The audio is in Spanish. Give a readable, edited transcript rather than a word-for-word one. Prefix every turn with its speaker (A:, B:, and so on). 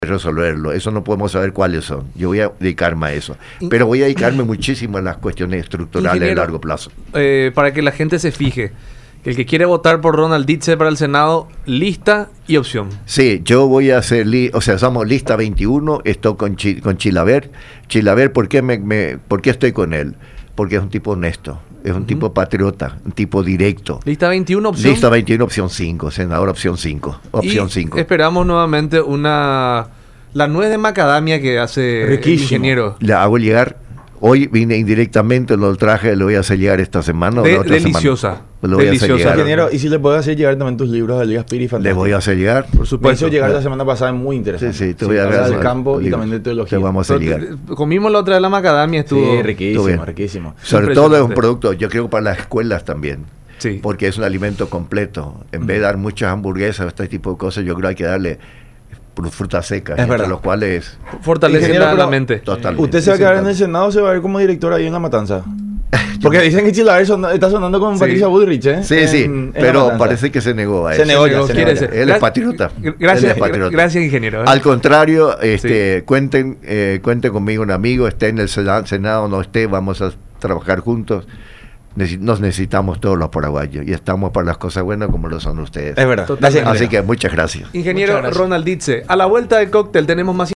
A: resolverlo. Eso no podemos saber cuáles son. Yo voy a dedicarme a eso. Pero voy a dedicarme muchísimo a las cuestiones estructurales a largo plazo.
B: Para que la gente se fije, el que quiere votar por Ronald Dietze para el Senado, lista y opción.
A: Sí, yo voy a hacer, somos lista 21, estoy con Chilaver. Chilaver, ¿por qué estoy con él? Porque es un tipo honesto, es un tipo patriota, un tipo directo.
B: Lista 21, opción.
A: Lista 21, opción 5, senador opción 5. Opción 5.
B: Esperamos nuevamente la nuez de macadamia que hace el ingeniero.
A: La hago llegar. Hoy vine indirectamente, lo traje, lo voy a hacer llegar esta semana.
B: Deliciosa.
A: Lo voy a hacer llegar.
C: Ingeniero, y si le puedes hacer llegar también tus libros de Liga Spirit Fantástica.
A: Les voy a hacer llegar.
C: Por supuesto. Me hizo llegar la semana pasada, es muy interesante.
A: Sí, te voy a
C: hablar del campo y también de teología.
A: Te vamos a hacer llegar.
B: Comimos la otra de la macadamia, estuvo...
C: Sí, riquísimo.
A: Sobre todo es un producto, yo creo, para las escuelas también.
B: Sí.
A: Porque es un alimento completo. En vez de dar muchas hamburguesas, este tipo de cosas, yo creo que hay que darle frutas secas, entre los cuales
B: fortalece la mente.
A: Totalmente.
C: ¿Usted se va a quedar en el Senado o se va a ver como director ahí en La Matanza? Porque dicen que Chilaver está sonando con Patricia Bullrich, ¿eh?
A: Sí, pero parece que se negó a eso.
C: Se negó.
A: Él es patriota.
B: Gracias, ingeniero.
A: Al contrario, cuenten conmigo, un amigo, esté en el Senado o no esté, vamos a trabajar juntos. Nos necesitamos todos los paraguayos y estamos para las cosas buenas como lo son ustedes.
C: Es verdad.
A: Así que muchas gracias.
B: Ingeniero Ronald Dietze, a la vuelta del cóctel tenemos más